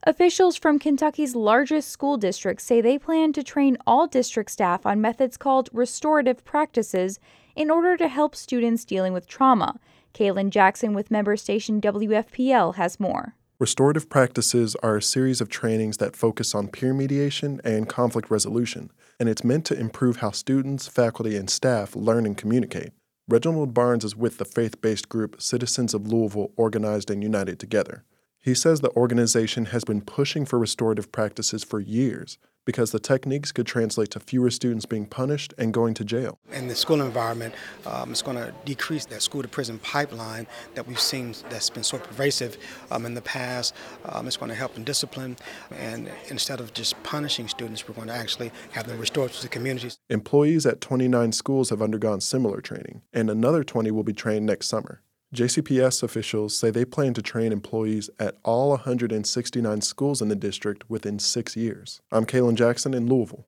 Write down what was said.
Officials from Kentucky's largest school district say they plan to train all district staff on methods called restorative practices in order to help students dealing with trauma. Kaylin Jackson with member station WFPL has more. Restorative practices are a series of trainings that focus on peer mediation and conflict resolution, and it's meant to improve how students, faculty, and staff learn and communicate. Reginald Barnes is with the faith-based group Citizens of Louisville Organized and United Together. He says the organization has been pushing for restorative practices for years because the techniques could translate to fewer students being punished and going to jail. In the school environment, it's going to decrease that school-to-prison pipeline that we've seen that's been so pervasive in the past. It's going to help in discipline, and instead of just punishing students, we're going to actually have them restored to the communities. Employees at 29 schools have undergone similar training, and another 20 will be trained next summer. JCPS officials say they plan to train employees at all 169 schools in the district within 6 years. I'm Kaylin Jackson in Louisville.